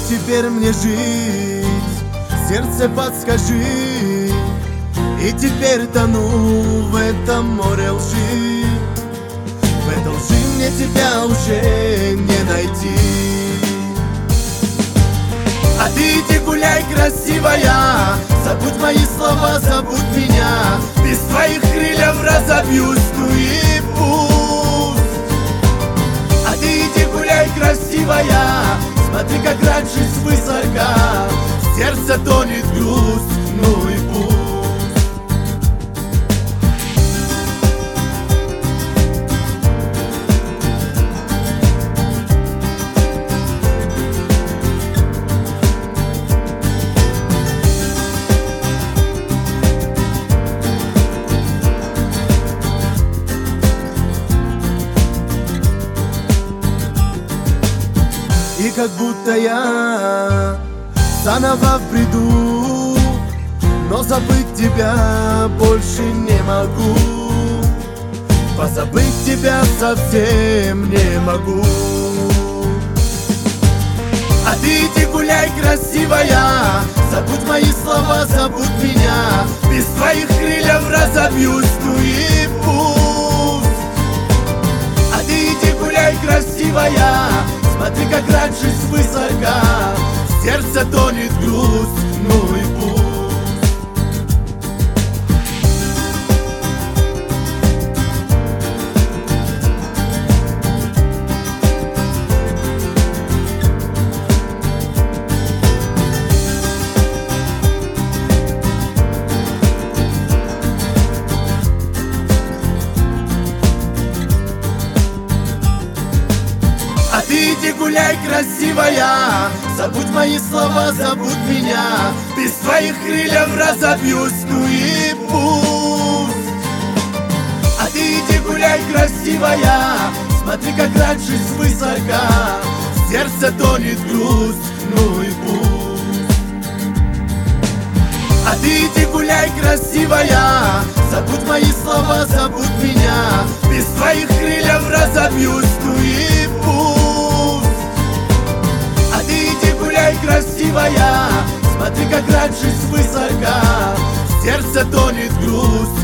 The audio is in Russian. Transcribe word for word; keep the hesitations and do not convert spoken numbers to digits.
теперь мне жить? Сердце, подскажи. И теперь тону в этом море лжи. В этой лжи мне тебя уже не найти. А ты иди гуляй, красивая, забудь мои слова, забудь меня. Без твоих крыльев разобьюсь, ну и пусть. А ты иди гуляй, красивая, смотри, как раньше свысока в сердце тонет грусть, ну и пусть. И как будто я заново приду, но забыть тебя больше не могу. Позабыть тебя совсем не могу. А ты иди гуляй, красивая, забудь мои слова, забудь меня. Без твоих крыльев разобьюсь, ну и пусть. А ты иди гуляй, красивая, смотри, как раньше свысока в сердце тонет грусть, ну и пусть. А ты иди гуляй, красивая, забудь мои слова, забудь меня. Без твоих крыльев разобьюсь, ну и пусть. А ты иди гуляй, красивая, смотри, как раньше свысока в сердце тонет грусть, ну и пусть. А ты иди гуляй, красивая, забудь мои слова, забудь меня. Без твоих крыльев разобьюсь, ну и пусть. А ты иди гуляй, красивая, смотри, как раньше свысока в сердце тонет грусть,